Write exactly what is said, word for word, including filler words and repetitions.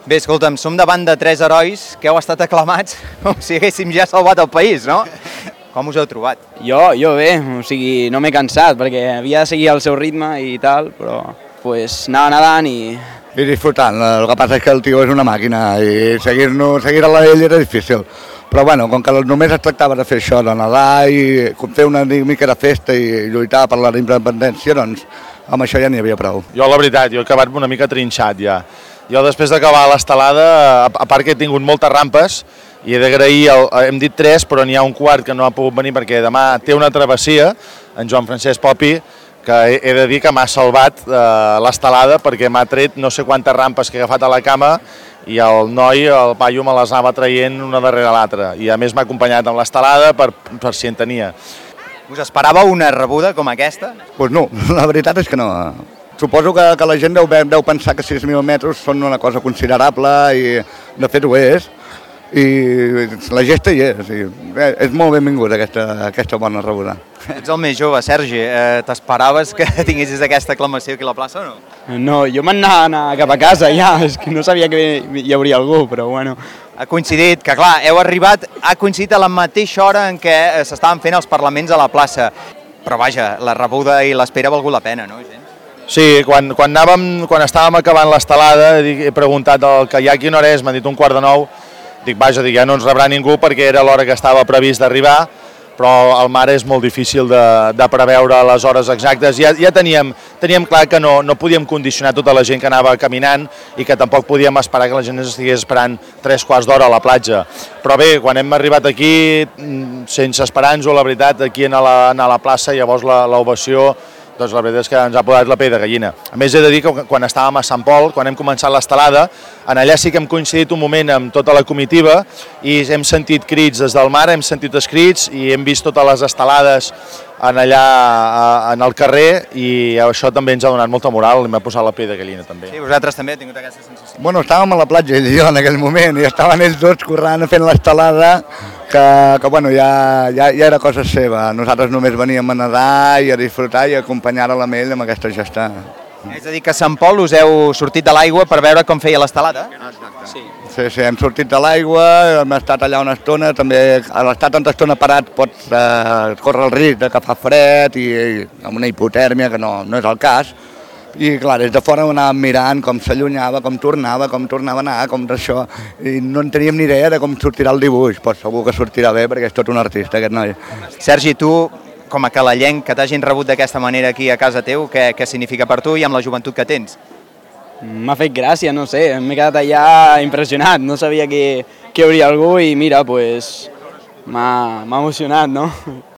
Bé, escolta'm, som davant de tres herois que heu estat aclamats com si haguéssim ja salvat el país, no? Com us heu trobat? Jo, jo bé, o sigui, no m'he cansat perquè havia de seguir el seu ritme i tal, però pues, anava nedant i... I disfrutant, el que passa és que el tio és una màquina i seguir-nos, seguir a la ell era difícil. Però bueno, com que només es tractava de fer això, de nedar i fer una mica de festa i lluitar per la independència, doncs amb això ja n'hi havia prou. Jo la veritat, jo he acabat una mica trinxat ja. Jo després d'acabar l'estelada, a part que he tingut moltes rampes, i he d'agrair, hem dit tres, però n'hi ha un quart que no ha pogut venir perquè demà té una travessia, en Joan Francesc Popi, que he de dir que m'ha salvat eh, l'estelada perquè m'ha tret no sé quantes rampes que he agafat a la cama i el noi, el paio, me les anava traient una darrere l'altra. I a més m'ha acompanyat amb l'estelada per, per si en tenia. Us esperàveu una rebuda com aquesta? Doncs pues no, la veritat és que no. Suposo que, que la gent deu, deu pensar que sis mil metres són una cosa considerable i de fet ho és. I la gesta hi és, i és molt benvinguda aquesta, aquesta bona rebuda. Ets el més jove, Sergi, eh, t'esperaves que tinguessis aquesta aclamació aquí a la plaça o no? No, jo m'anava anar cap a casa ja, és que no sabia que hi hauria algú, però bueno. Ha coincidit, que clar, heu arribat, ha coincidit a la mateixa hora en què s'estaven fent els parlaments a la plaça. Però vaja, la rebuda i l'espera ha valgut la pena, no, gent? Sí, quan, quan, anàvem, quan estàvem acabant l'estelada he preguntat el que hi ha a quina hora és, m'han dit un quart de nou. Dic, vaja, dic, ja no ens rebrà ningú perquè era l'hora que estava previst d'arribar, però al mar és molt difícil de, de preveure les hores exactes. Ja, ja teníem, teníem clar que no, no podíem condicionar tota la gent que anava caminant i que tampoc podíem esperar que la gent estigués esperant tres quarts d'hora a la platja. Però bé, quan hem arribat aquí, sense esperar-nos-ho, la veritat, aquí a la, a la plaça, llavors l'ovació, doncs la veritat és que ens ha posat la pell de gallina. A més, he de dir que quan estàvem a Sant Pol, quan hem començat l'estelada, en allà sí que hem coincidit un moment amb tota la comitiva i hem sentit crits des del mar, hem sentit els crits i hem vist totes les estelades en allà en el carrer i això també ens ha donat molta moral i m'ha posat la pell de gallina també. Sí, vosaltres també heu tingut aquesta sensació? Bueno, estàvem a la platja ell i jo en aquell moment i estaven ells dos corrent fent l'estelada que, que bueno, ja, ja, ja era cosa seva. Nosaltres només veníem a nedar i a disfrutar i a acompanyar a l'Amell amb aquesta gesta. És a dir, que a Sant Pol us heu sortit de l'aigua per veure com feia l'estelada? Sí. Sí, sí, hem sortit de l'aigua, hem estat allà una estona, també a l'estar tanta estona parat pots eh, córrer el risc de que fa fred i, i amb una hipotèrmia, que no, no és el cas. I clar, des de fora anàvem mirant com s'allunyava, com tornava, com tornava a anar, com d'això, i no en teníem ni idea de com sortirà el dibuix, però segur que sortirà bé perquè és tot un artista aquest noi. Sergi, tu, com a calallenc, que t'hagin rebut d'aquesta manera aquí a casa teu, què, què significa per tu i amb la joventut que tens? M'ha fet gràcia, no sé, m'he quedat allà impressionat, no sabia que, que hi hauria algú i mira, pues, m'ha emocionat, no?